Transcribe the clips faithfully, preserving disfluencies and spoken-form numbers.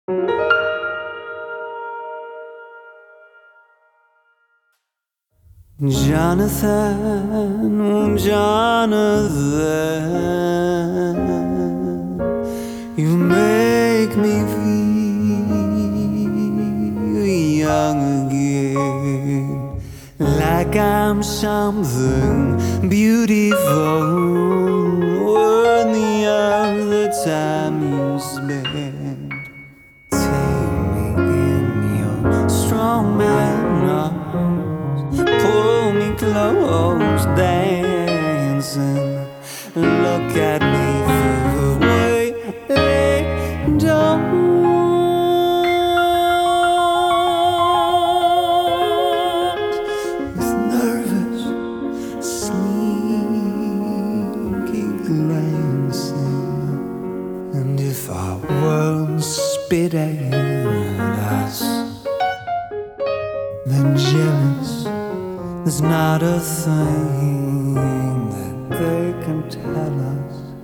Jonathan, oh Jonathan, you make me feel young again, like I'm something beautiful, worthy of the time you spend. Take me in your strong man arms, pull me close, dancing. Look at me through the window. With nervous, sneaky glancing. And if our worlds spit at us, then jealous, there's not a thing that they can tell us.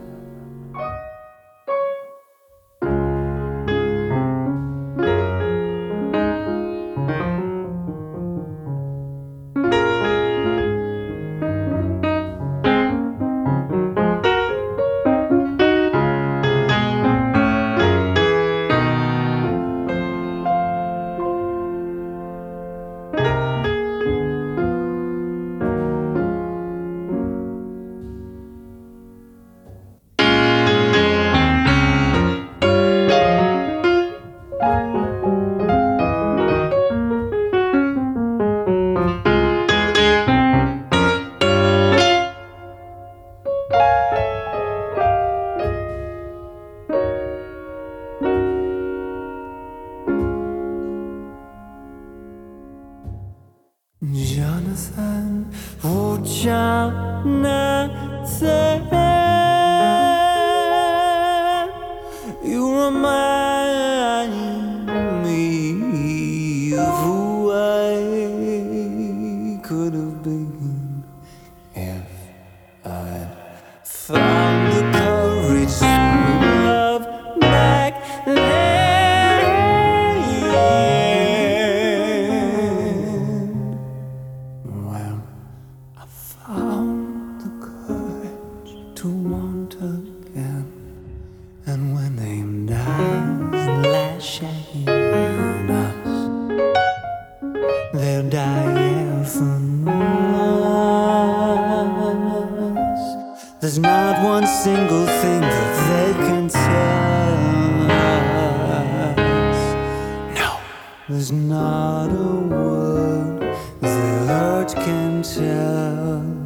Jonathan, oh Jonathan, you remind me of who I could have been if I'd found the courage to love back then. Found the courage to want again, and when they knives lashing us, they'll die for us. There's not one single thing that they can tell us. No, there's not a word the hurt can tell.